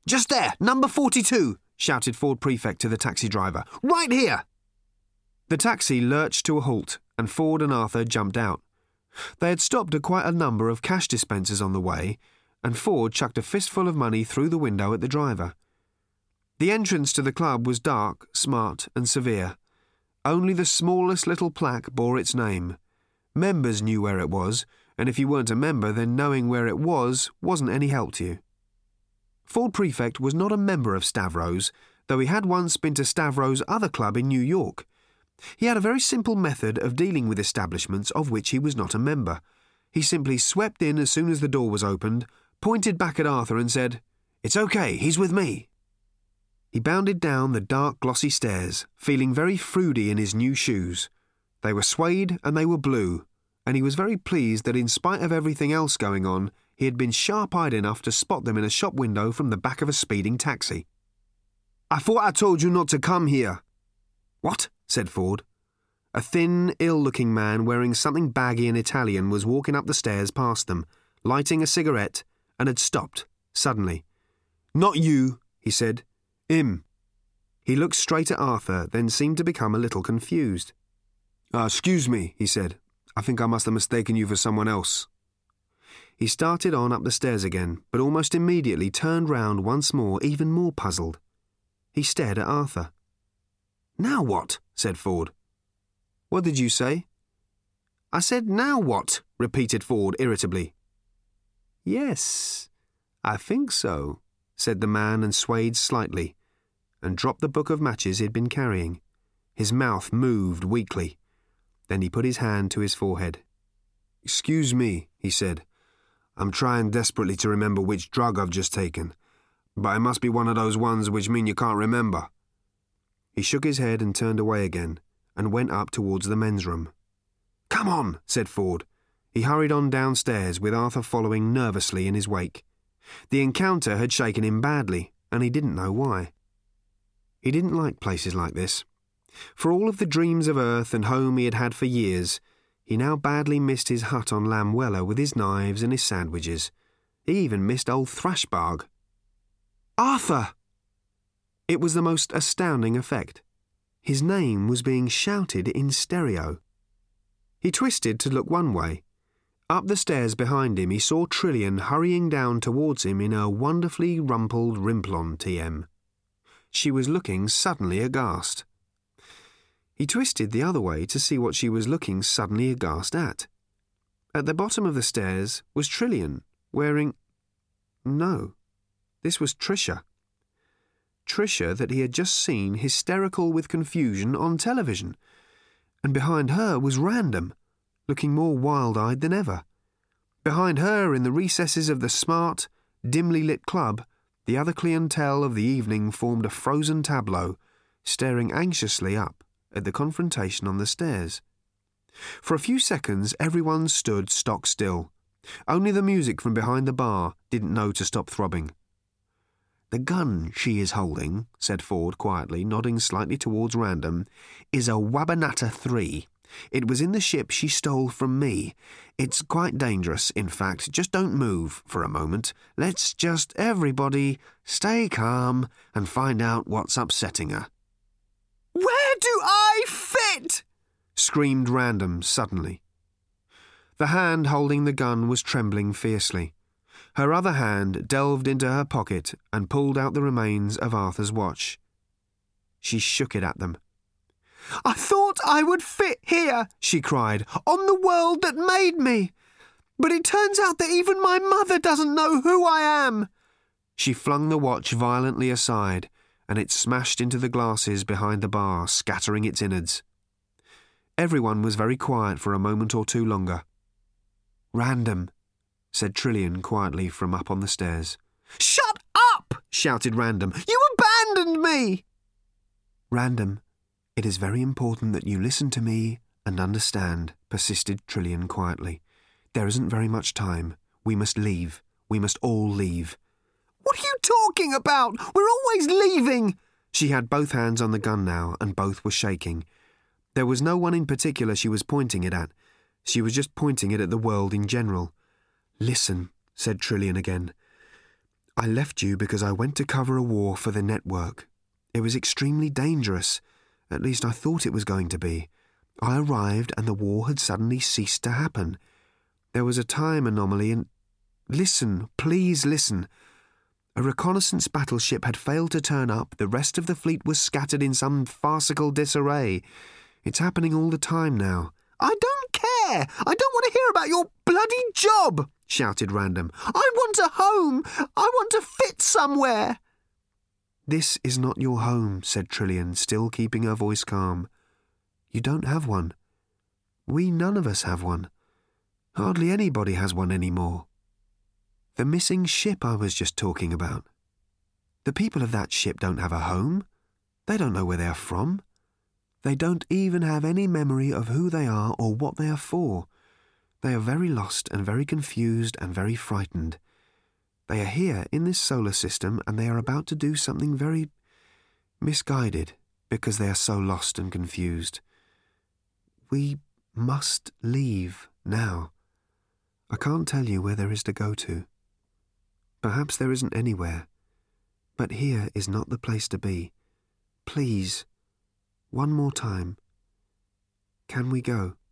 "Just there, number 42, shouted Ford Prefect to the taxi driver. "Right here!" The taxi lurched to a halt, and Ford and Arthur jumped out. They had stopped at quite a number of cash dispensers on the way, and Ford chucked a fistful of money through the window at the driver. The entrance to the club was dark, smart, and severe. Only the smallest little plaque bore its name. Members knew where it was, and if you weren't a member, then knowing where it wasn't any help to you. Ford Prefect was not a member of Stavros, though he had once been to Stavros' other club in New York. He had a very simple method of dealing with establishments of which he was not a member. He simply swept in as soon as the door was opened, pointed back at Arthur and said, "It's okay, he's with me." He bounded down the dark, glossy stairs, feeling very fruity in his new shoes. They were suede and they were blue, and he was very pleased that in spite of everything else going on, he had been sharp-eyed enough to spot them in a shop window from the back of a speeding taxi. "I thought I told you not to come here." "What?" said Ford. A thin, ill-looking man wearing something baggy and Italian was walking up the stairs past them, lighting a cigarette, and had stopped, suddenly. "Not you," he said. "Him." He looked straight at Arthur, then seemed to become a little confused. "Excuse me," he said. "I think I must have mistaken you for someone else." He started on up the stairs again, but almost immediately turned round once more, even more puzzled. He stared at Arthur. "Now what?" said Ford. "What did you say?" "I said, now what?" repeated Ford irritably. "Yes, I think so," said the man and swayed slightly, and dropped the book of matches he'd been carrying. His mouth moved weakly. Then he put his hand to his forehead. "Excuse me," he said. "I'm trying desperately to remember which drug I've just taken, but it must be one of those ones which mean you can't remember." He shook his head and turned away again, and went up towards the men's room. "Come on," said Ford. He hurried on downstairs, with Arthur following nervously in his wake. The encounter had shaken him badly, and he didn't know why. He didn't like places like this. For all of the dreams of earth and home he had had for years, he now badly missed his hut on Lamwella with his knives and his sandwiches. He even missed old Thrashbarg. "Arthur!" It was the most astounding effect. His name was being shouted in stereo. He twisted to look one way. Up the stairs behind him he saw Trillian hurrying down towards him in her wonderfully rumpled Rimplon TM. She was looking suddenly aghast. He twisted the other way to see what she was looking suddenly aghast at. At the bottom of the stairs was Trillian, wearing... No, this was Tricia. Tricia that he had just seen hysterical with confusion on television. And behind her was Random, looking more wild-eyed than ever. Behind her, in the recesses of the smart, dimly lit club, the other clientele of the evening formed a frozen tableau, staring anxiously up at the confrontation on the stairs. For a few seconds everyone stood stock still. Only the music from behind the bar didn't know to stop throbbing. "The gun she is holding," said Ford quietly, nodding slightly towards Random, "is a Wabanata 3. It was in the ship she stole from me. It's quite dangerous, in fact. Just don't move for a moment. Let's just, everybody, stay calm and find out what's upsetting her." "Where do I fit?" screamed Random suddenly. The hand holding the gun was trembling fiercely. Her other hand delved into her pocket and pulled out the remains of Arthur's watch. She shook it at them. "I thought I would fit here," she cried, "on the world that made me. But it turns out that even my mother doesn't know who I am." She flung the watch violently aside, and it smashed into the glasses behind the bar, scattering its innards. Everyone was very quiet for a moment or two longer. "Random," said Trillian quietly from up on the stairs. "Shut up!" shouted Random. "You abandoned me!" "Random, it is very important that you listen to me and understand," persisted Trillian quietly. "There isn't very much time. We must leave. We must all leave." "What are you talking about? We're always leaving!" She had both hands on the gun now, and both were shaking. There was no one in particular she was pointing it at. She was just pointing it at the world in general. "Listen," said Trillian again. I left you because I went to cover a war for the network. It was extremely dangerous. At least I thought it was going to be. I arrived and the war had suddenly ceased to happen. There was a time anomaly and... Listen, please listen. A reconnaissance battleship had failed to turn up. The rest of the fleet was scattered in some farcical disarray. It's happening all the time now. I don't care! I don't want to hear about your bloody job! Shouted Random. I want a home! I want to fit somewhere! This is not your home, said Trillian, still keeping her voice calm. You don't have one. We none of us have one. Hardly anybody has one anymore. The missing ship I was just talking about. The people of that ship don't have a home. They don't know where they are from. They don't even have any memory of who they are or what they are for. They are very lost and very confused and very frightened. They are here in this solar system and they are about to do something very misguided because they are so lost and confused. We must leave now. I can't tell you where there is to go to. Perhaps there isn't anywhere, but here is not the place to be. Please, one more time. Can we go?